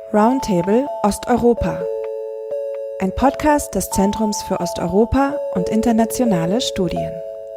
Roundtable Osteuropa. Ein Podcast des Zentrums für Osteuropa und internationale Studien.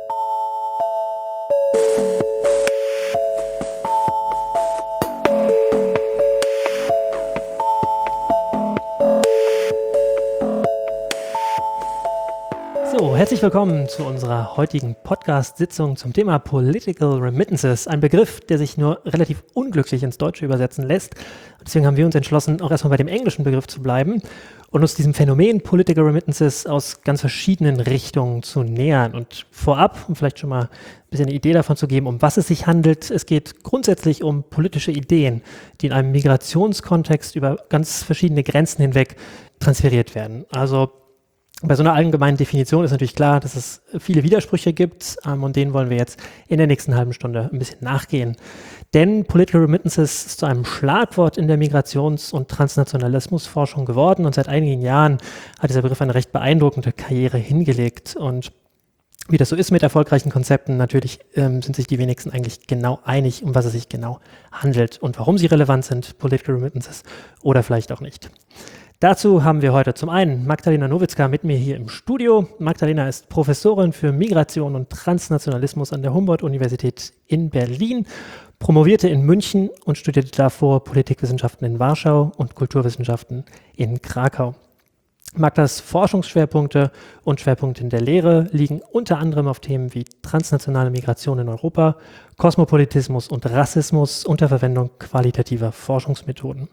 So, herzlich willkommen zu unserer heutigen Podcast-Sitzung zum Thema Political Remittances. Ein Begriff, der sich nur relativ unglücklich ins Deutsche übersetzen lässt. Deswegen haben wir uns entschlossen, auch erstmal bei dem englischen Begriff zu bleiben und uns diesem Phänomen Political Remittances aus ganz verschiedenen Richtungen zu nähern. Und vorab, um vielleicht schon mal ein bisschen eine Idee davon zu geben, um was es sich handelt, es geht grundsätzlich um politische Ideen, die in einem Migrationskontext über ganz verschiedene Grenzen hinweg transferiert werden. Also bei so einer allgemeinen Definition ist natürlich klar, dass es viele Widersprüche gibt und denen wollen wir jetzt in der nächsten halben Stunde ein bisschen nachgehen. Denn Political Remittances ist zu einem Schlagwort in der Migrations- und Transnationalismusforschung geworden und seit einigen Jahren hat dieser Begriff eine recht beeindruckende Karriere hingelegt. Und wie das so ist mit erfolgreichen Konzepten, natürlich sind sich die wenigsten eigentlich genau einig, um was es sich genau handelt und warum sie relevant sind, Political Remittances, oder vielleicht auch nicht. Dazu haben wir heute zum einen Magdalena Nowitzka mit mir hier im Studio. Magdalena ist Professorin für Migration und Transnationalismus an der Humboldt-Universität in Berlin, promovierte in München und studierte davor Politikwissenschaften in Warschau und Kulturwissenschaften in Krakau. Magdas Forschungsschwerpunkte und Schwerpunkte in der Lehre liegen unter anderem auf Themen wie transnationale Migration in Europa, Kosmopolitismus und Rassismus unter Verwendung qualitativer Forschungsmethoden.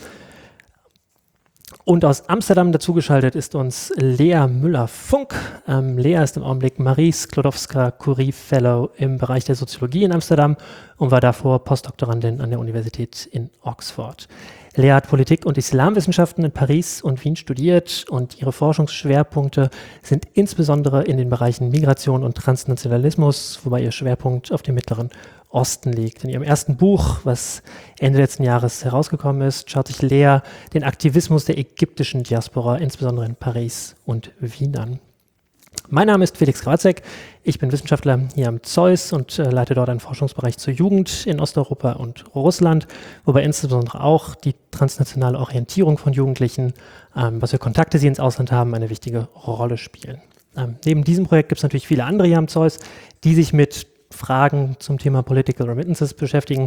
Und aus Amsterdam dazugeschaltet ist uns Lea Müller-Funk. Lea ist im Augenblick Marie Sklodowska-Curie Fellow im Bereich der Soziologie in Amsterdam und war davor Postdoktorandin an der Universität in Oxford. Lea hat Politik- und Islamwissenschaften in Paris und Wien studiert und ihre Forschungsschwerpunkte sind insbesondere in den Bereichen Migration und Transnationalismus, wobei ihr Schwerpunkt auf dem Mittleren Osten liegt. In ihrem ersten Buch, was Ende letzten Jahres herausgekommen ist, schaut sich Lea den Aktivismus der ägyptischen Diaspora, insbesondere in Paris und Wien an. Mein Name ist Felix Grazek, ich bin Wissenschaftler hier am ZEUS und leite dort einen Forschungsbereich zur Jugend in Osteuropa und Russland, wobei insbesondere auch die transnationale Orientierung von Jugendlichen, was für Kontakte sie ins Ausland haben, eine wichtige Rolle spielen. Neben diesem Projekt gibt es natürlich viele andere hier am ZEUS, die sich mit Fragen zum Thema Political Remittances beschäftigen.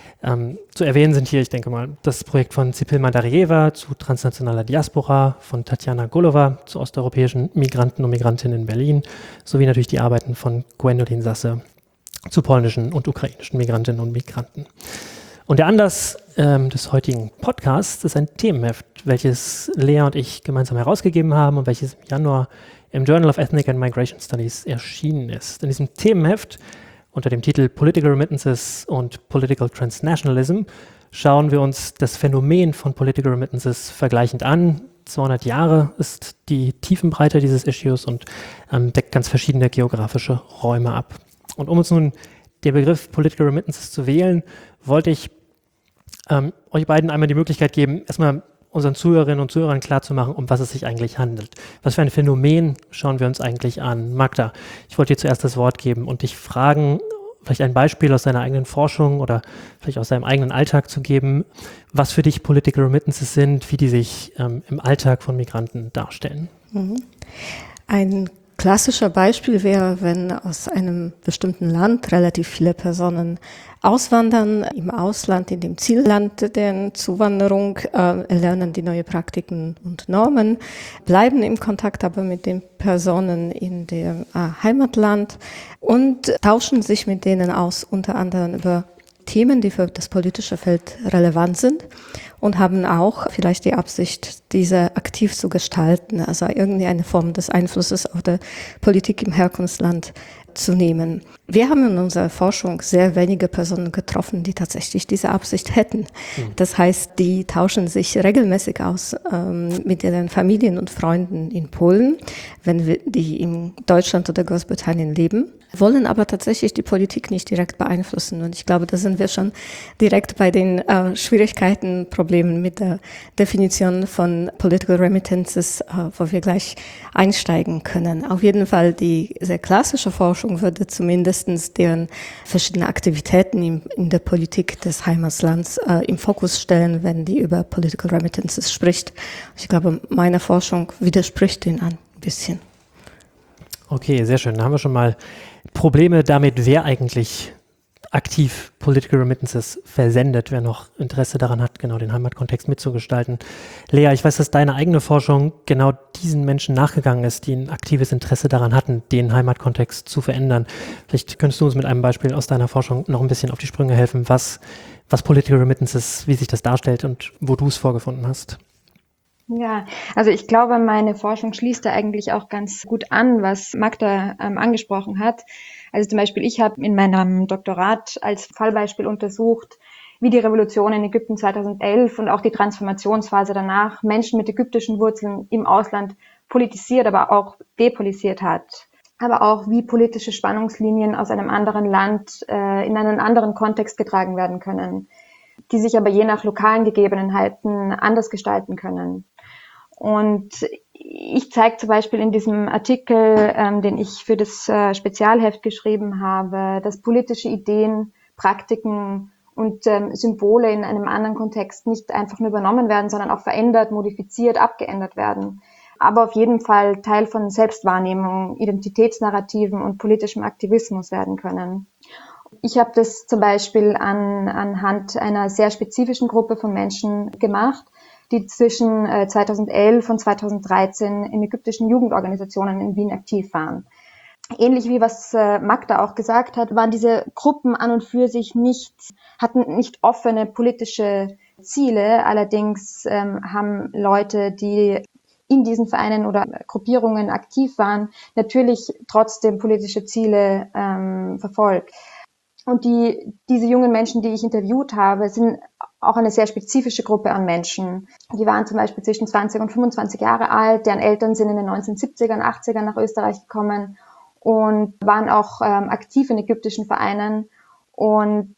Zu erwähnen sind hier, ich denke mal, das Projekt von Cipil Mandarieva zu transnationaler Diaspora, von Tatjana Golova zu osteuropäischen Migranten und Migrantinnen in Berlin, sowie natürlich die Arbeiten von Gwendolyn Sasse zu polnischen und ukrainischen Migrantinnen und Migranten. Und der Anlass des heutigen Podcasts ist ein Themenheft, welches Lea und ich gemeinsam herausgegeben haben und welches im Januar im Journal of Ethnic and Migration Studies erschienen ist. In diesem Themenheft unter dem Titel Political Remittances und Political Transnationalism schauen wir uns das Phänomen von Political Remittances vergleichend an. 200 Jahre ist die Tiefenbreite dieses Issues und deckt ganz verschiedene geografische Räume ab. Und um uns nun den Begriff Political Remittances zu wählen, wollte ich euch beiden einmal die Möglichkeit geben, erstmal unseren Zuhörerinnen und Zuhörern klarzumachen, um was es sich eigentlich handelt. Was für ein Phänomen schauen wir uns eigentlich an? Magda, ich wollte dir zuerst das Wort geben und dich fragen, vielleicht ein Beispiel aus deiner eigenen Forschung oder vielleicht aus deinem eigenen Alltag zu geben, was für dich Political Remittances sind, wie die sich im Alltag von Migranten darstellen. Ein klassischer Beispiel wäre, wenn aus einem bestimmten Land relativ viele Personen auswandern, im Ausland, in dem Zielland der Zuwanderung, erlernen die neue Praktiken und Normen, bleiben im Kontakt aber mit den Personen in dem Heimatland und tauschen sich mit denen aus, unter anderem über Themen, die für das politische Feld relevant sind und haben auch vielleicht die Absicht, diese aktiv zu gestalten, also irgendeine Form des Einflusses auf die Politik im Herkunftsland zu nehmen. Wir haben in unserer Forschung sehr wenige Personen getroffen, die tatsächlich diese Absicht hätten. Das heißt, die tauschen sich regelmäßig aus mit ihren Familien und Freunden in Polen, wenn die in Deutschland oder Großbritannien leben, wollen aber tatsächlich die Politik nicht direkt beeinflussen. Und ich glaube, da sind wir schon direkt bei den Schwierigkeiten, Problemen mit der Definition von Political Remittances, wo wir gleich einsteigen können. Auf jeden Fall die sehr klassische Forschung Forschung würde zumindest deren verschiedene Aktivitäten in der Politik des Heimatlands im Fokus stellen, wenn die über Political Remittances spricht. Ich glaube, meine Forschung widerspricht ihnen ein bisschen. Okay, sehr schön. Da haben wir schon mal Probleme damit, wer eigentlich aktiv Political Remittances versendet, wer noch Interesse daran hat, genau den Heimatkontext mitzugestalten. Lea, ich weiß, dass deine eigene Forschung genau diesen Menschen nachgegangen ist, die ein aktives Interesse daran hatten, den Heimatkontext zu verändern. Vielleicht könntest du uns mit einem Beispiel aus deiner Forschung noch ein bisschen auf die Sprünge helfen, was Political Remittances, wie sich das darstellt und wo du es vorgefunden hast. Ja, also ich glaube, meine Forschung schließt da eigentlich auch ganz gut an, was Magda angesprochen hat. Also zum Beispiel, ich habe in meinem Doktorat als Fallbeispiel untersucht, wie die Revolution in Ägypten 2011 und auch die Transformationsphase danach Menschen mit ägyptischen Wurzeln im Ausland politisiert, aber auch depolitisiert hat. Aber auch, wie politische Spannungslinien aus einem anderen Land in einen anderen Kontext getragen werden können, die sich aber je nach lokalen Gegebenheiten anders gestalten können. Und ich zeige zum Beispiel in diesem Artikel, den ich für das Spezialheft geschrieben habe, dass politische Ideen, Praktiken und Symbole in einem anderen Kontext nicht einfach nur übernommen werden, sondern auch verändert, modifiziert, abgeändert werden. Aber auf jeden Fall Teil von Selbstwahrnehmung, Identitätsnarrativen und politischem Aktivismus werden können. Ich habe das zum Beispiel anhand einer sehr spezifischen Gruppe von Menschen gemacht, die zwischen 2011 und 2013 in ägyptischen Jugendorganisationen in Wien aktiv waren. Ähnlich wie was Magda auch gesagt hat, waren diese Gruppen an und für sich hatten nicht offene politische Ziele. Allerdings haben Leute, die in diesen Vereinen oder Gruppierungen aktiv waren, natürlich trotzdem politische Ziele verfolgt. Und diese jungen Menschen, die ich interviewt habe, sind auch eine sehr spezifische Gruppe an Menschen. Die waren zum Beispiel zwischen 20 und 25 Jahre alt, deren Eltern sind in den 1970ern, 80ern nach Österreich gekommen und waren auch aktiv in ägyptischen Vereinen. Und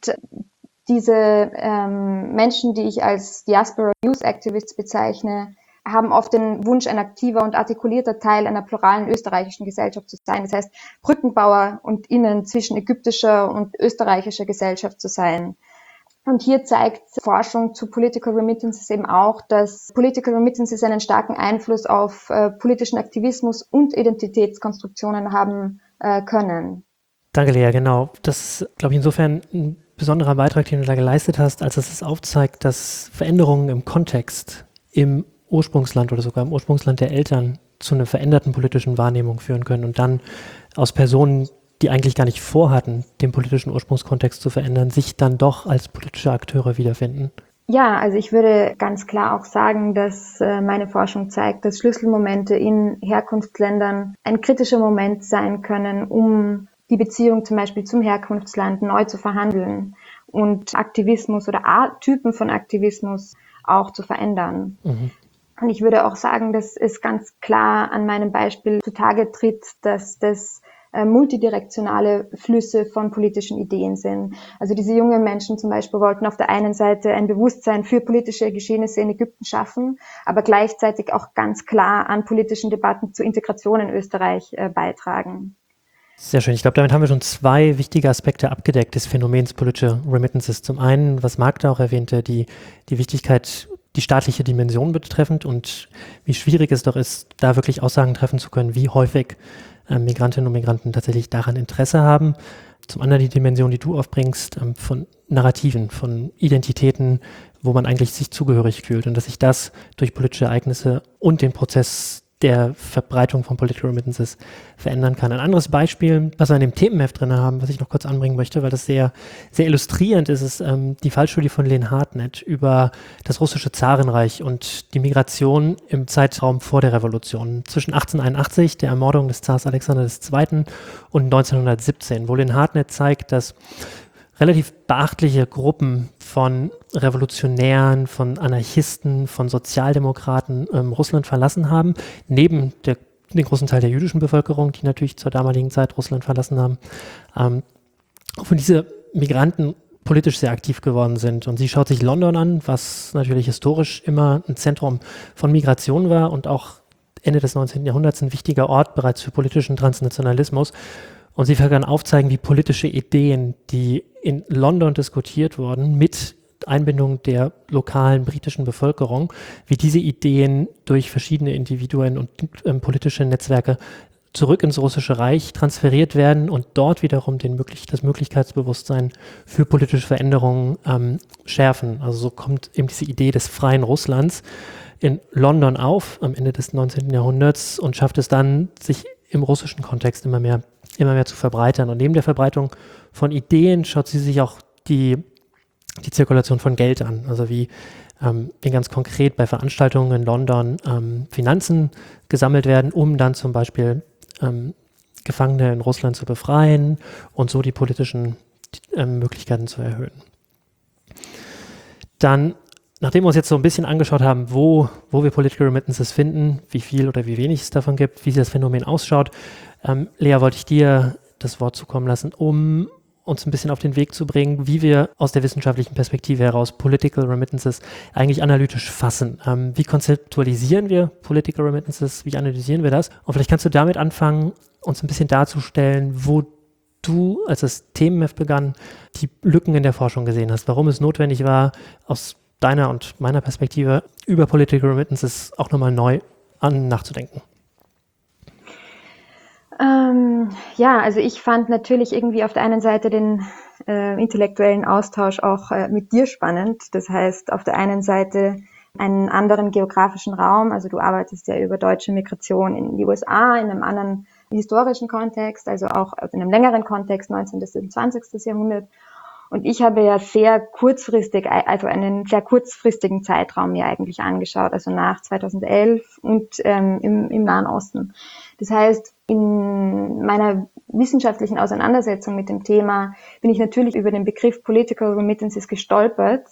diese Menschen, die ich als Diaspora Youth Activists bezeichne, haben oft den Wunsch, ein aktiver und artikulierter Teil einer pluralen österreichischen Gesellschaft zu sein. Das heißt, Brückenbauer und Innen zwischen ägyptischer und österreichischer Gesellschaft zu sein. Und hier zeigt Forschung zu Political Remittances eben auch, dass Political Remittances einen starken Einfluss auf politischen Aktivismus und Identitätskonstruktionen haben können. Danke, Lea, genau. Das ist, glaube ich, insofern ein besonderer Beitrag, den du da geleistet hast, als es aufzeigt, dass Veränderungen im Kontext im Ursprungsland oder sogar im Ursprungsland der Eltern zu einer veränderten politischen Wahrnehmung führen können und dann aus Personen, die eigentlich gar nicht vorhatten, den politischen Ursprungskontext zu verändern, sich dann doch als politische Akteure wiederfinden. Ja, also ich würde ganz klar auch sagen, dass meine Forschung zeigt, dass Schlüsselmomente in Herkunftsländern ein kritischer Moment sein können, um die Beziehung zum Beispiel zum Herkunftsland neu zu verhandeln und Aktivismus oder Typen von Aktivismus auch zu verändern. Mhm. Und ich würde auch sagen, dass es ganz klar an meinem Beispiel zutage tritt, dass das multidirektionale Flüsse von politischen Ideen sind. Also diese jungen Menschen zum Beispiel wollten auf der einen Seite ein Bewusstsein für politische Geschehnisse in Ägypten schaffen, aber gleichzeitig auch ganz klar an politischen Debatten zur Integration in Österreich beitragen. Sehr schön. Ich glaube, damit haben wir schon zwei wichtige Aspekte abgedeckt des Phänomens politische Remittances. Zum einen, was Magda auch erwähnte, die Wichtigkeit, die staatliche Dimension betreffend und wie schwierig es doch ist, da wirklich Aussagen treffen zu können, wie häufig Migrantinnen und Migranten tatsächlich daran Interesse haben. Zum anderen die Dimension, die du aufbringst, von Narrativen, von Identitäten, wo man eigentlich sich zugehörig fühlt und dass sich das durch politische Ereignisse und den Prozess der Verbreitung von Political Remittances verändern kann. Ein anderes Beispiel, was wir in dem Themenheft drin haben, was ich noch kurz anbringen möchte, weil das sehr, sehr illustrierend ist, ist die Fallstudie von Len Hartnett über das russische Zarenreich und die Migration im Zeitraum vor der Revolution. Zwischen 1881, der Ermordung des Zars Alexander II. Und 1917, wo Len Hartnett zeigt, dass relativ beachtliche Gruppen von Revolutionären, von Anarchisten, von Sozialdemokraten Russland verlassen haben, neben den großen Teil der jüdischen Bevölkerung, die natürlich zur damaligen Zeit Russland verlassen haben. Von diese Migranten politisch sehr aktiv geworden sind. Und sie schaut sich London an, was natürlich historisch immer ein Zentrum von Migration war und auch Ende des 19. Jahrhunderts ein wichtiger Ort bereits für politischen Transnationalismus. Und sie kann aufzeigen, wie politische Ideen, die in London diskutiert wurden, mit Einbindung der lokalen britischen Bevölkerung, wie diese Ideen durch verschiedene Individuen und politische Netzwerke zurück ins Russische Reich transferiert werden und dort wiederum das Möglichkeitsbewusstsein für politische Veränderungen schärfen. Also so kommt eben diese Idee des freien Russlands in London auf am Ende des 19. Jahrhunderts und schafft es dann, sich im russischen Kontext immer mehr zu verbreitern. Und neben der Verbreitung von Ideen schaut sie sich auch die Zirkulation von Geld an, also wie ganz konkret bei Veranstaltungen in London Finanzen gesammelt werden, um dann zum Beispiel Gefangene in Russland zu befreien und so die politischen Möglichkeiten zu erhöhen. Dann, nachdem wir uns jetzt so ein bisschen angeschaut haben, wo wir Political Remittances finden, wie viel oder wie wenig es davon gibt, wie das Phänomen ausschaut, Lea, wollte ich dir das Wort zukommen lassen, um uns ein bisschen auf den Weg zu bringen, wie wir aus der wissenschaftlichen Perspektive heraus Political Remittances eigentlich analytisch fassen. Wie konzeptualisieren wir Political Remittances? Wie analysieren wir das? Und vielleicht kannst du damit anfangen, uns ein bisschen darzustellen, wo du, als das Themenheft begann, die Lücken in der Forschung gesehen hast, warum es notwendig war, aus deiner und meiner Perspektive über Political Remittances auch nochmal neu nachzudenken. Also ich fand natürlich irgendwie auf der einen Seite den intellektuellen Austausch auch mit dir spannend. Das heißt, auf der einen Seite einen anderen geografischen Raum, also du arbeitest ja über deutsche Migration in die USA, in einem anderen historischen Kontext, also auch in einem längeren Kontext, 19. bis 20. Jahrhundert. Und ich habe ja sehr kurzfristig, also einen sehr kurzfristigen Zeitraum mir eigentlich angeschaut, also nach 2011 und im Nahen Osten. Das heißt, in meiner wissenschaftlichen Auseinandersetzung mit dem Thema bin ich natürlich über den Begriff Political Remittances gestolpert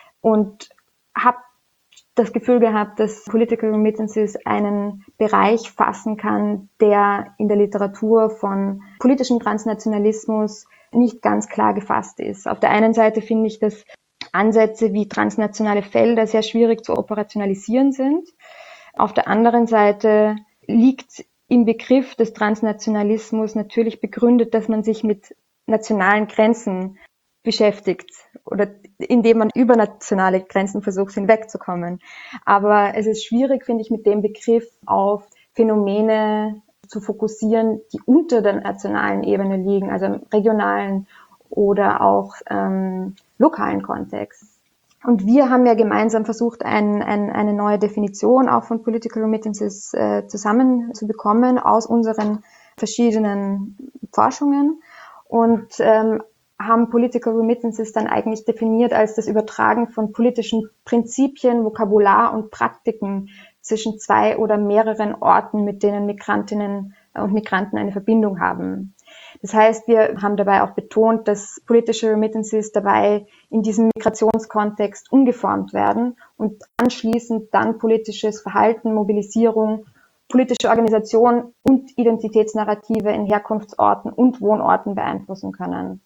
und habe das Gefühl gehabt, dass Political Remittances einen Bereich fassen kann, der in der Literatur von politischem Transnationalismus nicht ganz klar gefasst ist. Auf der einen Seite finde ich, dass Ansätze wie transnationale Felder sehr schwierig zu operationalisieren sind. Auf der anderen Seite liegt im Begriff des Transnationalismus natürlich begründet, dass man sich mit nationalen Grenzen beschäftigt oder indem man über nationale Grenzen versucht, hinwegzukommen. Aber es ist schwierig, finde ich, mit dem Begriff auf Phänomene zu fokussieren, die unter der nationalen Ebene liegen, also im regionalen oder auch lokalen Kontext. Und wir haben ja gemeinsam versucht, eine neue Definition auch von Political Remittances zusammenzubekommen aus unseren verschiedenen Forschungen und haben Political Remittances dann eigentlich definiert als das Übertragen von politischen Prinzipien, Vokabular und Praktiken zwischen zwei oder mehreren Orten, mit denen Migrantinnen und Migranten eine Verbindung haben. Das heißt, wir haben dabei auch betont, dass politische Remittances dabei in diesem Migrationskontext umgeformt werden und anschließend dann politisches Verhalten, Mobilisierung, politische Organisation und Identitätsnarrative in Herkunftsorten und Wohnorten beeinflussen können.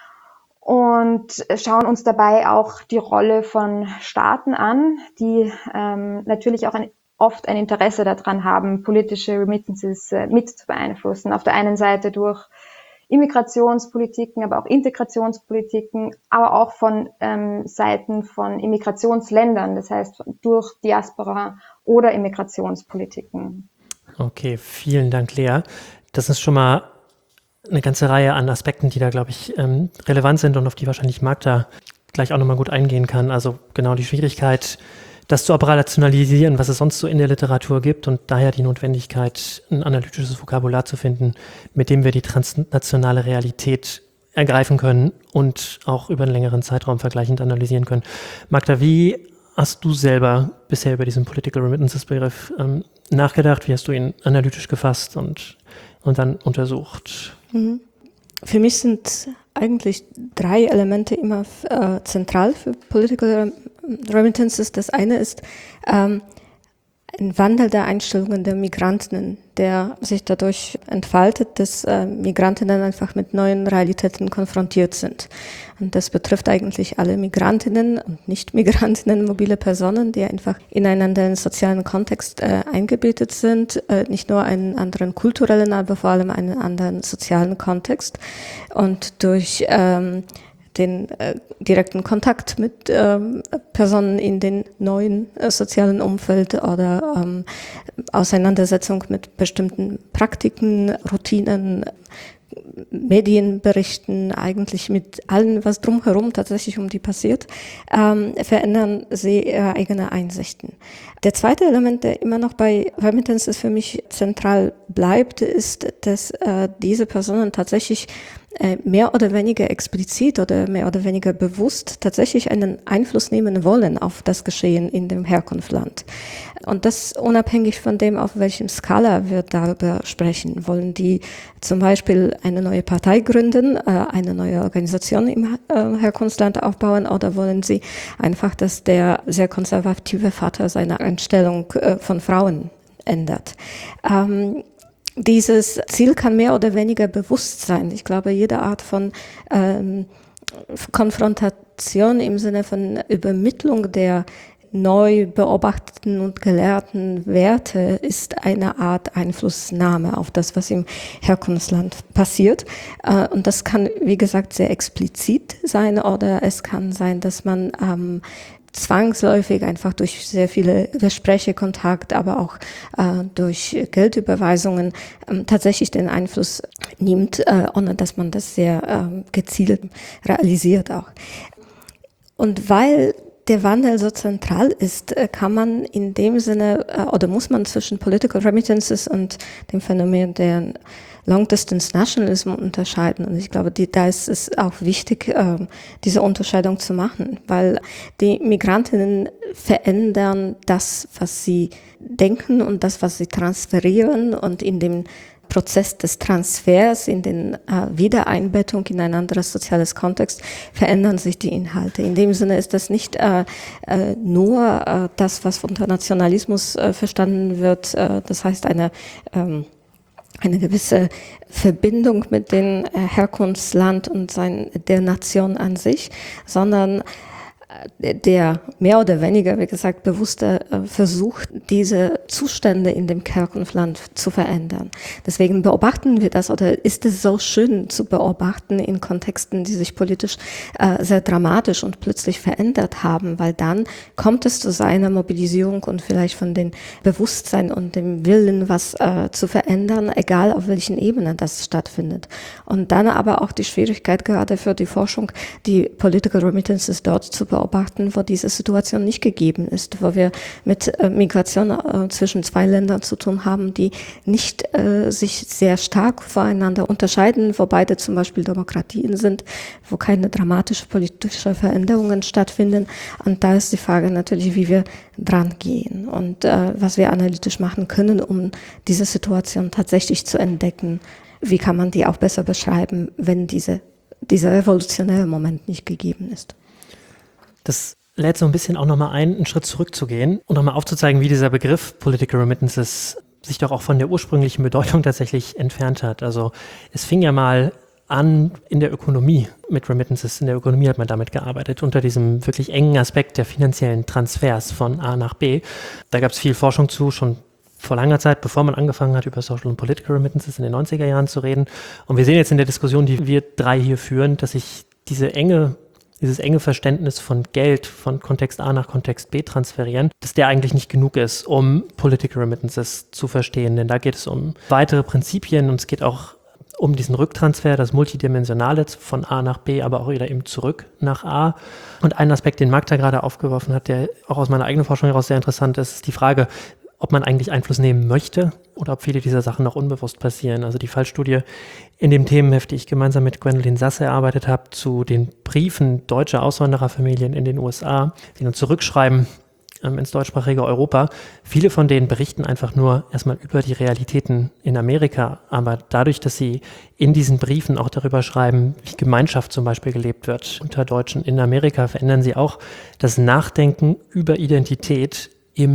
Und schauen uns dabei auch die Rolle von Staaten an, die natürlich auch oft ein Interesse daran haben, politische Remittances mit zu beeinflussen. Auf der einen Seite durch Immigrationspolitiken, aber auch Integrationspolitiken, aber auch von Seiten von Immigrationsländern, das heißt durch Diaspora oder Immigrationspolitiken. Okay, vielen Dank, Lea. Das ist schon mal eine ganze Reihe an Aspekten, die da, glaube ich, relevant sind und auf die wahrscheinlich Magda gleich auch nochmal gut eingehen kann. Also genau die Schwierigkeit, das zu operationalisieren, was es sonst so in der Literatur gibt und daher die Notwendigkeit, ein analytisches Vokabular zu finden, mit dem wir die transnationale Realität ergreifen können und auch über einen längeren Zeitraum vergleichend analysieren können. Magda, wie hast du selber bisher über diesen Political Remittances-Begriff nachgedacht? Wie hast du ihn analytisch gefasst und dann untersucht? Für mich sind eigentlich 3 Elemente immer zentral für Political Remittances. Das eine ist ein Wandel der Einstellungen der Migrantinnen, der sich dadurch entfaltet, dass Migrantinnen einfach mit neuen Realitäten konfrontiert sind. Und das betrifft eigentlich alle Migrantinnen und Nicht-Migrantinnen, mobile Personen, die einfach ineinander in den sozialen Kontext eingebettet sind, nicht nur einen anderen kulturellen, aber vor allem einen anderen sozialen Kontext. Und durch den direkten Kontakt mit Personen in den neuen sozialen Umfeld oder Auseinandersetzung mit bestimmten Praktiken, Routinen, Medienberichten, eigentlich mit allem, was drumherum tatsächlich um die passiert, verändern sie ihre eigene Einsichten. Der zweite Element, der immer noch bei Remittances für mich zentral bleibt, ist, dass diese Personen tatsächlich mehr oder weniger explizit oder mehr oder weniger bewusst tatsächlich einen Einfluss nehmen wollen auf das Geschehen in dem Herkunftsland. Und das unabhängig von dem, auf welchem Skala wir darüber sprechen. Wollen die zum Beispiel eine neue Partei gründen, eine neue Organisation im Herkunftsland aufbauen, oder wollen sie einfach, dass der sehr konservative Vater seine Einstellung von Frauen ändert? Dieses Ziel kann mehr oder weniger bewusst sein. Ich glaube, jede Art von Konfrontation im Sinne von Übermittlung der neu beobachteten und gelehrten Werte ist eine Art Einflussnahme auf das, was im Herkunftsland passiert. Und das kann, wie gesagt, sehr explizit sein, oder es kann sein, dass man zwangsläufig einfach durch sehr viele Gespräche, Kontakt, aber auch durch Geldüberweisungen tatsächlich den Einfluss nimmt, ohne dass man das sehr gezielt realisiert auch. Und weil der Wandel so zentral ist, kann man in dem Sinne oder muss man zwischen Political Remittances und dem Phänomen der Long-Distance Nationalism unterscheiden. Und ich glaube, da ist es auch wichtig, diese Unterscheidung zu machen, weil die Migrantinnen verändern das, was sie denken und das, was sie transferieren, und in dem Prozess des Transfers, in den Wiedereinbettung in ein anderes soziales Kontext, verändern sich die Inhalte. In dem Sinne ist das nicht nur das, was unter Nationalismus verstanden wird, das heißt eine gewisse Verbindung mit dem Herkunftsland und der Nation an sich, sondern der mehr oder weniger, wie gesagt, bewusster versucht, diese Zustände in dem Herkunftsland zu verändern. Deswegen beobachten wir das, oder ist es so schön zu beobachten in Kontexten, die sich politisch sehr dramatisch und plötzlich verändert haben, weil dann kommt es zu seiner Mobilisierung und vielleicht von dem Bewusstsein und dem Willen, was zu verändern, egal auf welchen Ebenen das stattfindet. Und dann aber auch die Schwierigkeit gerade für die Forschung, die Political Remittances dort zu beobachten, wo diese Situation nicht gegeben ist, wo wir mit Migration zwischen zwei Ländern zu tun haben, die nicht sich sehr stark voneinander unterscheiden, wo beide zum Beispiel Demokratien sind, wo keine dramatischen politischen Veränderungen stattfinden. Und da ist die Frage natürlich, wie wir dran gehen und was wir analytisch machen können, um diese Situation tatsächlich zu entdecken. Wie kann man die auch besser beschreiben, wenn dieser revolutionäre Moment nicht gegeben ist? Das lädt so ein bisschen auch nochmal ein, einen Schritt zurückzugehen und nochmal aufzuzeigen, wie dieser Begriff Political Remittances sich doch auch von der ursprünglichen Bedeutung tatsächlich entfernt hat. Also es fing ja mal an in der Ökonomie mit Remittances. In der Ökonomie hat man damit gearbeitet, unter diesem wirklich engen Aspekt der finanziellen Transfers von A nach B. Da gab es viel Forschung zu, schon vor langer Zeit, bevor man angefangen hat, über Social und Political Remittances in den 90er Jahren zu reden. Und wir sehen jetzt in der Diskussion, die wir drei hier führen, dass sich dieses enge Verständnis von Geld, von Kontext A nach Kontext B transferieren, dass der eigentlich nicht genug ist, um Political Remittances zu verstehen. Denn da geht es um weitere Prinzipien und es geht auch um diesen Rücktransfer, das Multidimensionale von A nach B, aber auch wieder eben zurück nach A. Und ein Aspekt, den Magda gerade aufgeworfen hat, der auch aus meiner eigenen Forschung heraus sehr interessant ist, ist die Frage, ob man eigentlich Einfluss nehmen möchte oder ob viele dieser Sachen noch unbewusst passieren. Also die Fallstudie in dem Themenheft, die ich gemeinsam mit Gwendolyn Sasse erarbeitet habe, zu den Briefen deutscher Auswandererfamilien in den USA, die dann zurückschreiben ins deutschsprachige Europa. Viele von denen berichten einfach nur erstmal über die Realitäten in Amerika, aber dadurch, dass sie in diesen Briefen auch darüber schreiben, wie Gemeinschaft zum Beispiel gelebt wird unter Deutschen in Amerika, verändern sie auch das Nachdenken über Identität im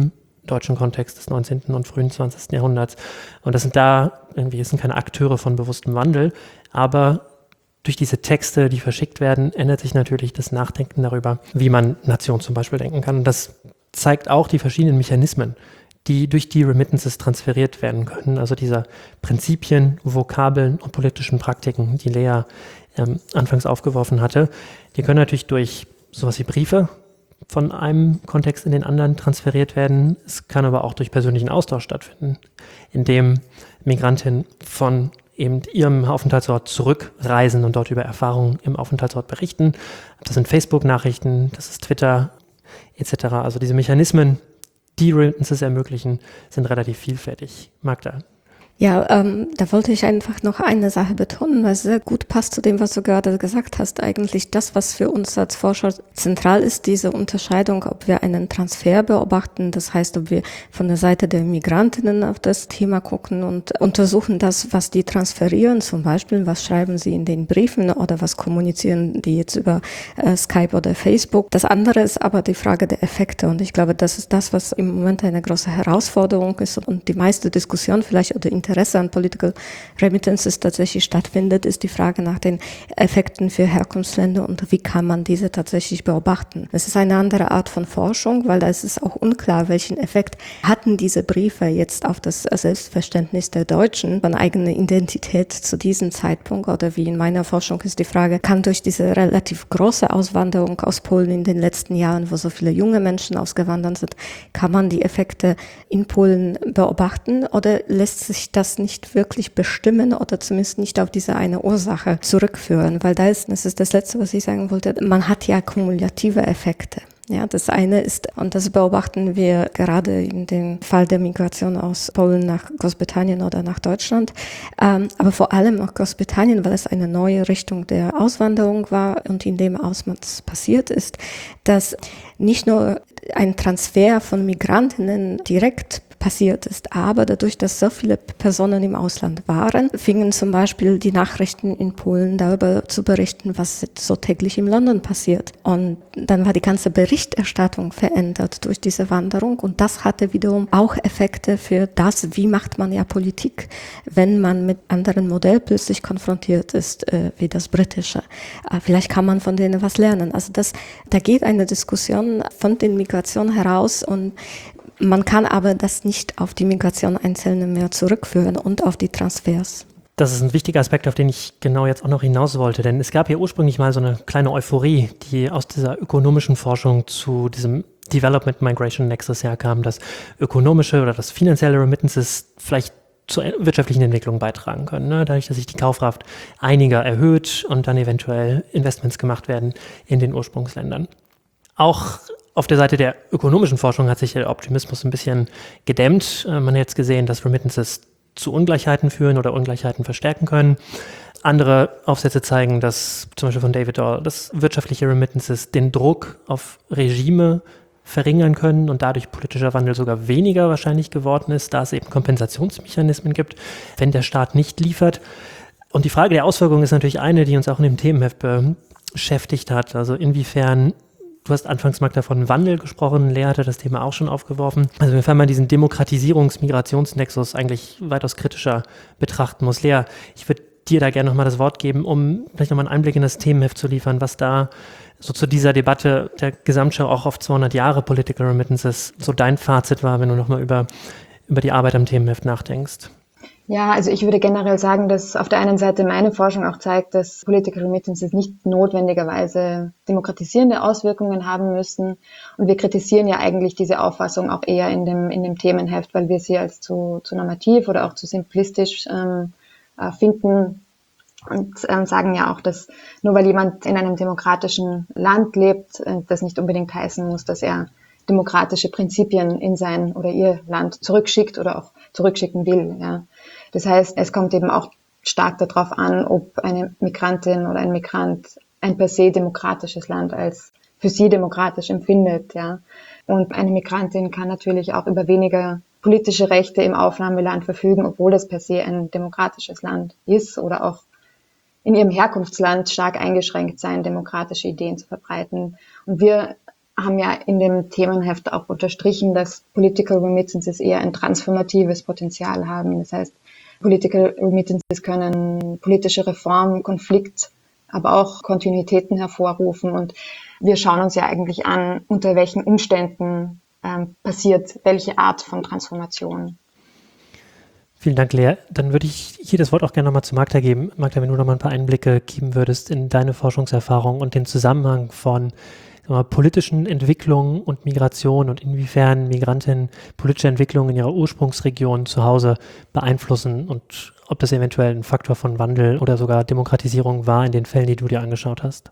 deutschen Kontext des 19. und frühen 20. Jahrhunderts. Und das sind keine Akteure von bewusstem Wandel, aber durch diese Texte, die verschickt werden, ändert sich natürlich das Nachdenken darüber, wie man Nation zum Beispiel denken kann. Und das zeigt auch die verschiedenen Mechanismen, die durch die Remittances transferiert werden können. Also diese Prinzipien, Vokabeln und politischen Praktiken, die Lea anfangs aufgeworfen hatte, die können natürlich durch sowas wie Briefe von einem Kontext in den anderen transferiert werden. Es kann aber auch durch persönlichen Austausch stattfinden, indem Migrantinnen von eben ihrem Aufenthaltsort zurückreisen und dort über Erfahrungen im Aufenthaltsort berichten. Das sind Facebook-Nachrichten, das ist Twitter etc. Also diese Mechanismen, die Remittances ermöglichen, sind relativ vielfältig. Magda? Ja, da wollte ich einfach noch eine Sache betonen, weil es sehr gut passt zu dem, was du gerade gesagt hast. Eigentlich das, was für uns als Forscher zentral ist, diese Unterscheidung, ob wir einen Transfer beobachten, das heißt, ob wir von der Seite der Migrantinnen auf das Thema gucken und untersuchen das, was die transferieren, zum Beispiel, was schreiben sie in den Briefen oder was kommunizieren die jetzt über Skype oder Facebook. Das andere ist aber die Frage der Effekte und ich glaube, das ist das, was im Moment eine große Herausforderung ist und die meiste Diskussion vielleicht oder Interesse an Political Remittances tatsächlich stattfindet, ist die Frage nach den Effekten für Herkunftsländer und wie kann man diese tatsächlich beobachten. Es ist eine andere Art von Forschung, weil da ist es auch unklar, welchen Effekt hatten diese Briefe jetzt auf das Selbstverständnis der Deutschen von eigener Identität zu diesem Zeitpunkt oder wie in meiner Forschung ist die Frage, kann durch diese relativ große Auswanderung aus Polen in den letzten Jahren, wo so viele junge Menschen ausgewandert sind, kann man die Effekte in Polen beobachten oder lässt sich das nicht wirklich bestimmen oder zumindest nicht auf diese eine Ursache zurückführen, weil das ist das Letzte, was ich sagen wollte, man hat ja kumulative Effekte. Ja, das eine ist, und das beobachten wir gerade in dem Fall der Migration aus Polen nach Großbritannien oder nach Deutschland, aber vor allem nach Großbritannien, weil es eine neue Richtung der Auswanderung war und in dem Ausmaß passiert ist, dass nicht nur ein Transfer von Migrantinnen direkt passiert ist. Aber dadurch, dass so viele Personen im Ausland waren, fingen zum Beispiel die Nachrichten in Polen darüber zu berichten, was so täglich in London passiert. Und dann war die ganze Berichterstattung verändert durch diese Wanderung. Und das hatte wiederum auch Effekte für das, wie macht man ja Politik, wenn man mit anderen Modell plötzlich konfrontiert ist, wie das britische. Vielleicht kann man von denen was lernen. Also da geht eine Diskussion von den Migrationen heraus und man kann aber das nicht auf die Migration Einzelner mehr zurückführen und auf die Transfers. Das ist ein wichtiger Aspekt, auf den ich genau jetzt auch noch hinaus wollte, denn es gab hier ursprünglich mal so eine kleine Euphorie, die aus dieser ökonomischen Forschung zu diesem Development Migration Nexus herkam, dass ökonomische oder das finanzielle Remittances vielleicht zur wirtschaftlichen Entwicklung beitragen können, ne? Dadurch, dass sich die Kaufkraft einiger erhöht und dann eventuell Investments gemacht werden in den Ursprungsländern. Auch auf der Seite der ökonomischen Forschung hat sich der Optimismus ein bisschen gedämmt. Man hat jetzt gesehen, dass Remittances zu Ungleichheiten führen oder Ungleichheiten verstärken können. Andere Aufsätze zeigen, dass zum Beispiel von David Dahl, dass wirtschaftliche Remittances den Druck auf Regime verringern können und dadurch politischer Wandel sogar weniger wahrscheinlich geworden ist, da es eben Kompensationsmechanismen gibt, wenn der Staat nicht liefert. Und die Frage der Auswirkungen ist natürlich eine, die uns auch in dem Themenheft beschäftigt hat. Also inwiefern. Du hast anfangs, Magda, von Wandel gesprochen, Lea hatte das Thema auch schon aufgeworfen. Also inwiefern man diesen Demokratisierungs-Migrationsnexus eigentlich weitaus kritischer betrachten muss. Lea, ich würde dir da gerne nochmal das Wort geben, um vielleicht nochmal einen Einblick in das Themenheft zu liefern, was da so zu dieser Debatte der Gesamtschau auch auf 200 Jahre Political Remittances so dein Fazit war, wenn du nochmal über die Arbeit am Themenheft nachdenkst. Ja, also ich würde generell sagen, dass auf der einen Seite meine Forschung auch zeigt, dass Political Remittances nicht notwendigerweise demokratisierende Auswirkungen haben müssen. Und wir kritisieren ja eigentlich diese Auffassung auch eher in dem Themenheft, weil wir sie als zu normativ oder auch zu simplistisch finden und sagen ja auch, dass nur weil jemand in einem demokratischen Land lebt, das nicht unbedingt heißen muss, dass er demokratische Prinzipien in sein oder ihr Land zurückschickt oder auch zurückschicken will. Ja. Das heißt, es kommt eben auch stark darauf an, ob eine Migrantin oder ein Migrant ein per se demokratisches Land als für sie demokratisch empfindet. Ja. Und eine Migrantin kann natürlich auch über weniger politische Rechte im Aufnahmeland verfügen, obwohl es per se ein demokratisches Land ist oder auch in ihrem Herkunftsland stark eingeschränkt sein, demokratische Ideen zu verbreiten. Und wir haben ja in dem Themenheft auch unterstrichen, dass Political Remittances eher ein transformatives Potenzial haben. Das heißt, Political Remittances können politische Reform, Konflikt, aber auch Kontinuitäten hervorrufen. Und wir schauen uns ja eigentlich an, unter welchen Umständen passiert welche Art von Transformation. Vielen Dank, Lea. Dann würde ich hier das Wort auch gerne nochmal zu Magda geben. Magda, wenn du noch mal ein paar Einblicke geben würdest in deine Forschungserfahrung und den Zusammenhang von politischen Entwicklungen und Migration und inwiefern Migrantinnen politische Entwicklungen in ihrer Ursprungsregion zu Hause beeinflussen und ob das eventuell ein Faktor von Wandel oder sogar Demokratisierung war in den Fällen, die du dir angeschaut hast.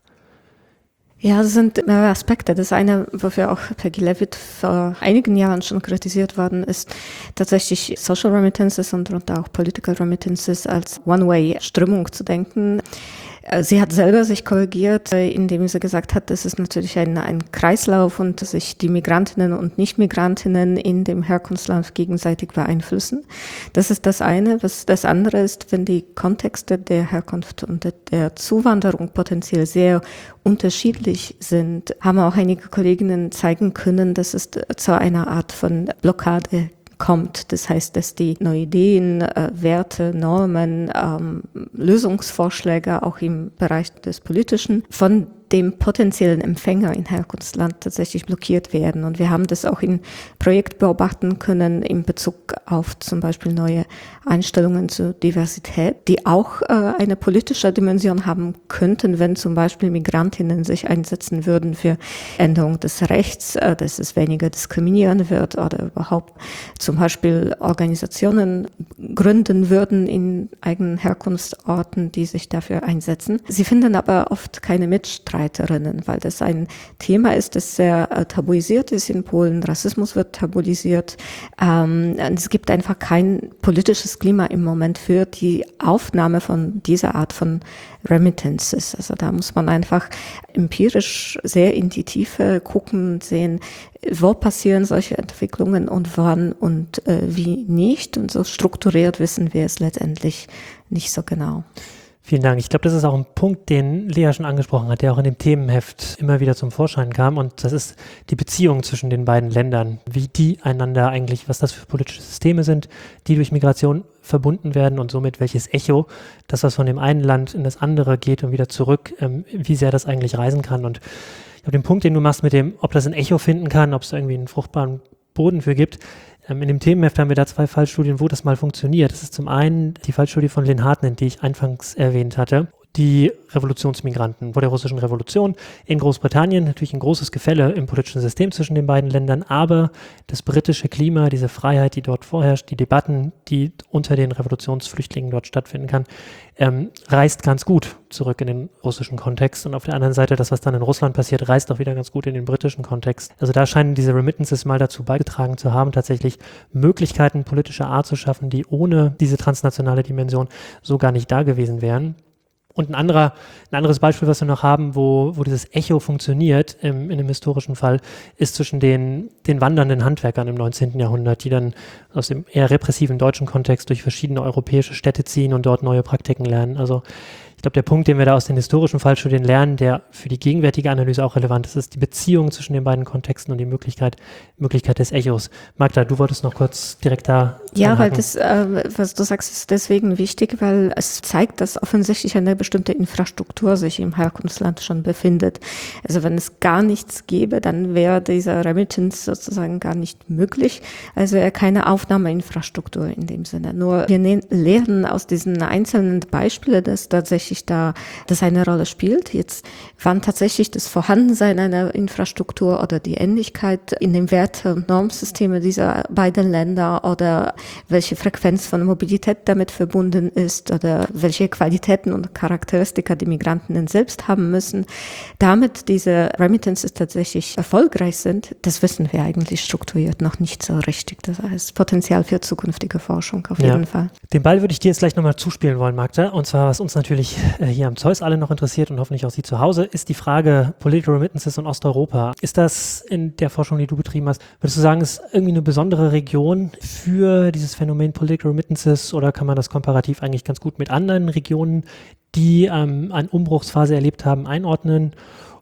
Ja, es sind mehrere Aspekte. Das eine, wofür auch Peggy Levitt vor einigen Jahren schon kritisiert worden ist, tatsächlich Social Remittances und darunter auch Political Remittances als One-Way-Strömung zu denken. Sie hat selber sich korrigiert, indem sie gesagt hat, das ist natürlich ein Kreislauf und dass sich die Migrantinnen und Nicht-Migrantinnen in dem Herkunftsland gegenseitig beeinflussen. Das ist das eine. Das andere ist, wenn die Kontexte der Herkunft und der Zuwanderung potenziell sehr unterschiedlich sind, haben auch einige Kolleginnen zeigen können, dass es zu einer Art von Blockade kommt. Das heißt, dass die neuen Ideen, Werte, Normen, Lösungsvorschläge auch im Bereich des Politischen von dem potenziellen Empfänger in Herkunftsland tatsächlich blockiert werden. Und wir haben das auch im Projekt beobachten können in Bezug auf zum Beispiel neue Einstellungen zur Diversität, die auch eine politische Dimension haben könnten, wenn zum Beispiel Migrantinnen sich einsetzen würden für Änderung des Rechts, dass es weniger diskriminieren wird oder überhaupt zum Beispiel Organisationen gründen würden in eigenen Herkunftsorten, die sich dafür einsetzen. Sie finden aber oft keine Mitstreiterinnen, weil das ein Thema ist, das sehr tabuisiert ist in Polen. Rassismus wird tabuisiert. Es gibt einfach kein politisches Klima im Moment für die Aufnahme von dieser Art von Remittances. Also da muss man einfach empirisch sehr in die Tiefe gucken und sehen, wo passieren solche Entwicklungen und wann und wie nicht. Und so strukturiert wissen wir es letztendlich nicht so genau. Vielen Dank. Ich glaube, das ist auch ein Punkt, den Lea schon angesprochen hat, der auch in dem Themenheft immer wieder zum Vorschein kam. Und das ist die Beziehung zwischen den beiden Ländern, wie die einander eigentlich, was das für politische Systeme sind, die durch Migration verbunden werden und somit welches Echo, das was von dem einen Land in das andere geht und wieder zurück, wie sehr das eigentlich reisen kann. Und ich glaube, den Punkt, den du machst mit dem, ob das ein Echo finden kann, ob es da irgendwie einen fruchtbaren Boden für gibt, in dem Themenheft haben wir da 2 Fallstudien, wo das mal funktioniert. Das ist zum einen die Fallstudie von Lynn Hartnett, die ich anfangs erwähnt hatte. Die Revolutionsmigranten vor der russischen Revolution in Großbritannien, natürlich ein großes Gefälle im politischen System zwischen den beiden Ländern, aber das britische Klima, diese Freiheit, die dort vorherrscht, die Debatten, die unter den Revolutionsflüchtlingen dort stattfinden kann, reißt ganz gut zurück in den russischen Kontext. Und auf der anderen Seite, das, was dann in Russland passiert, reißt auch wieder ganz gut in den britischen Kontext. Also da scheinen diese Remittances mal dazu beigetragen zu haben, tatsächlich Möglichkeiten politischer Art zu schaffen, die ohne diese transnationale Dimension so gar nicht da gewesen wären. Und ein anderes Beispiel, was wir noch haben, wo dieses Echo funktioniert in einem historischen Fall, ist zwischen den wandernden Handwerkern im 19. Jahrhundert, die dann aus dem eher repressiven deutschen Kontext durch verschiedene europäische Städte ziehen und dort neue Praktiken lernen. Also ich glaube, der Punkt, den wir da aus den historischen Fallstudien lernen, der für die gegenwärtige Analyse auch relevant ist, ist die Beziehung zwischen den beiden Kontexten und die Möglichkeit des Echos. Magda, du wolltest noch kurz direkt da Ja, anhaken. weil das, was du sagst, ist deswegen wichtig, weil es zeigt, dass offensichtlich eine bestimmte Infrastruktur sich im Herkunftsland schon befindet. Also wenn es gar nichts gäbe, dann wäre dieser Remittance sozusagen gar nicht möglich. Also keine Aufnahmeinfrastruktur in dem Sinne. Nur wir lernen aus diesen einzelnen Beispielen, dass tatsächlich das eine Rolle spielt. Jetzt, wann tatsächlich das Vorhandensein einer Infrastruktur oder die Ähnlichkeit in den Werte- und Normsysteme dieser beiden Länder oder welche Frequenz von Mobilität damit verbunden ist oder welche Qualitäten und Charakteristika die Migranten selbst haben müssen, damit diese Remittances tatsächlich erfolgreich sind, das wissen wir eigentlich strukturiert noch nicht so richtig. Das heißt, Potenzial für zukünftige Forschung auf jeden Fall. Den Ball würde ich dir jetzt gleich nochmal zuspielen wollen, Magda. Und zwar, was uns natürlich hier am Zeus alle noch interessiert und hoffentlich auch Sie zu Hause, ist die Frage Political Remittances und Osteuropa. Ist das in der Forschung, die du betrieben hast, würdest du sagen, ist irgendwie eine besondere Region für dieses Phänomen Political Remittances oder kann man das komparativ eigentlich ganz gut mit anderen Regionen, die eine Umbruchsphase erlebt haben, einordnen?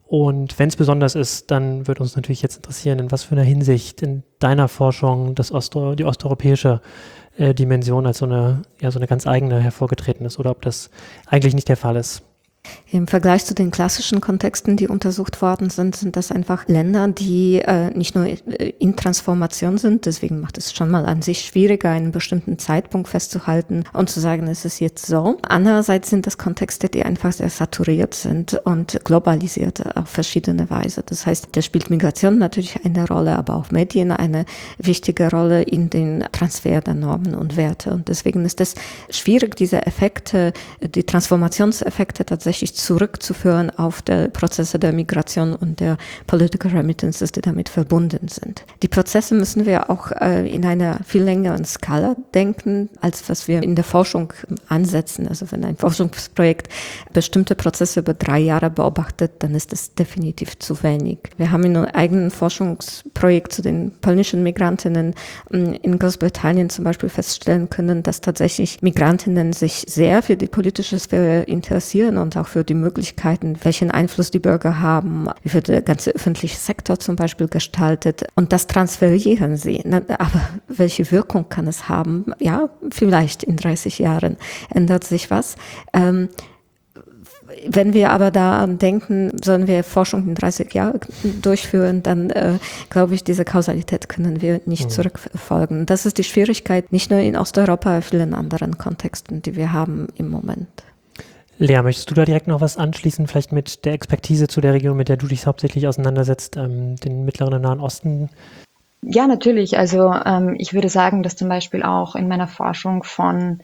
Und wenn es besonders ist, dann würde uns natürlich jetzt interessieren, in was für einer Hinsicht in deiner Forschung die osteuropäische Dimension als so eine ganz eigene hervorgetreten ist oder ob das eigentlich nicht der Fall ist. Im Vergleich zu den klassischen Kontexten, die untersucht worden sind, sind das einfach Länder, die nicht nur in Transformation sind. Deswegen macht es schon mal an sich schwieriger, einen bestimmten Zeitpunkt festzuhalten und zu sagen, es ist jetzt so. Andererseits sind das Kontexte, die einfach sehr saturiert sind und globalisiert auf verschiedene Weise. Das heißt, da spielt Migration natürlich eine Rolle, aber auch Medien eine wichtige Rolle in den Transfer der Normen und Werte. Und deswegen ist es schwierig, diese Effekte, die Transformationseffekte tatsächlich zurückzuführen auf die Prozesse der Migration und der Political Remittances, die damit verbunden sind. Die Prozesse müssen wir auch in einer viel längeren Skala denken, als was wir in der Forschung ansetzen. Also wenn ein Forschungsprojekt bestimmte Prozesse über 3 Jahre beobachtet, dann ist das definitiv zu wenig. Wir haben in einem eigenen Forschungsprojekt zu den polnischen Migrantinnen in Großbritannien zum Beispiel feststellen können, dass tatsächlich Migrantinnen sich sehr für die politische Sphäre interessieren und auch für die Möglichkeiten, welchen Einfluss die Bürger haben, wie wird der ganze öffentliche Sektor zum Beispiel gestaltet. Und das transferieren sie. Aber welche Wirkung kann es haben? Ja, vielleicht in 30 Jahren ändert sich was. Wenn wir aber daran denken, sollen wir Forschung in 30 Jahren durchführen, dann glaube ich, diese Kausalität können wir nicht zurückverfolgen. Das ist die Schwierigkeit, nicht nur in Osteuropa, in vielen anderen Kontexten, die wir haben im Moment. Lea, möchtest du da direkt noch was anschließen, vielleicht mit der Expertise zu der Region, mit der du dich hauptsächlich auseinandersetzt, den Mittleren und Nahen Osten? Ja, natürlich. Also ich würde sagen, dass zum Beispiel auch in meiner Forschung von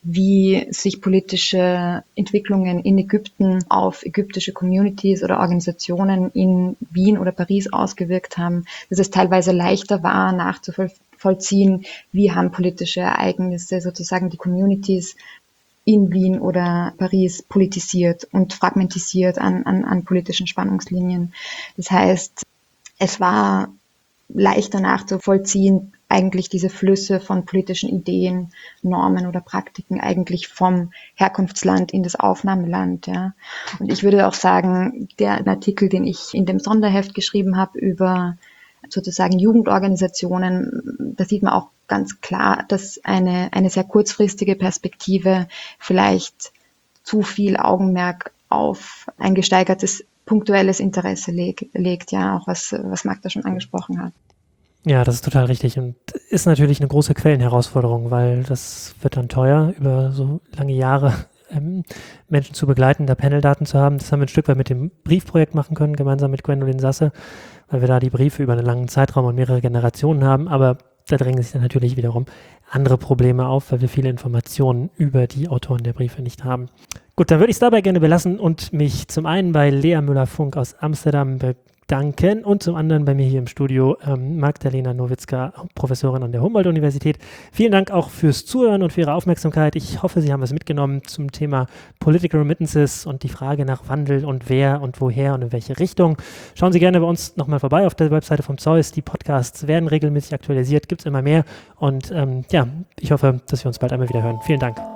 wie sich politische Entwicklungen in Ägypten auf ägyptische Communities oder Organisationen in Wien oder Paris ausgewirkt haben, dass es teilweise leichter war, nachzuvollziehen, wie haben politische Ereignisse sozusagen die Communities in Wien oder Paris politisiert und fragmentisiert an politischen Spannungslinien. Das heißt, es war leichter nachzuvollziehen, eigentlich diese Flüsse von politischen Ideen, Normen oder Praktiken eigentlich vom Herkunftsland in das Aufnahmeland. Ja. Und ich würde auch sagen, der Artikel, den ich in dem Sonderheft geschrieben habe über sozusagen Jugendorganisationen, da sieht man auch ganz klar, dass eine sehr kurzfristige Perspektive vielleicht zu viel Augenmerk auf ein gesteigertes punktuelles Interesse legt, ja, auch was Magda schon angesprochen hat. Ja, das ist total richtig und ist natürlich eine große Quellenherausforderung, weil das wird dann teuer, über so lange Jahre Menschen zu begleiten, da Paneldaten zu haben. Das haben wir ein Stück weit mit dem Briefprojekt machen können, gemeinsam mit Gwendolyn Sasse, weil wir da die Briefe über einen langen Zeitraum und mehrere Generationen haben, aber da drängen sich dann natürlich wiederum andere Probleme auf, weil wir viele Informationen über die Autoren der Briefe nicht haben. Gut, dann würde ich es dabei gerne belassen und mich zum einen bei Lea Müller-Funk aus Amsterdam bedanken und zum anderen bei mir hier im Studio Magdalena Nowitzka, Professorin an der Humboldt-Universität. Vielen Dank auch fürs Zuhören und für Ihre Aufmerksamkeit. Ich hoffe, Sie haben was mitgenommen zum Thema Political Remittances und die Frage nach Wandel und wer und woher und in welche Richtung. Schauen Sie gerne bei uns nochmal vorbei auf der Webseite vom Zeus. Die Podcasts werden regelmäßig aktualisiert, gibt es immer mehr und ich hoffe, dass wir uns bald einmal wieder hören. Vielen Dank.